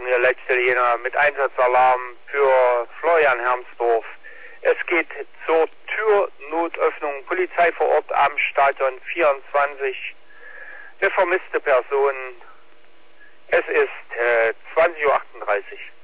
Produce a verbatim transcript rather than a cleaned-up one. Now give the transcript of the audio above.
hier Leitstelle mit Einsatzalarm für Florian Hermsdorf. Es geht zur Türnotöffnung, Polizei vor Ort am Stadion vierundzwanzig. Eine vermisste Person. Es ist äh, zwanzig Uhr achtunddreißig.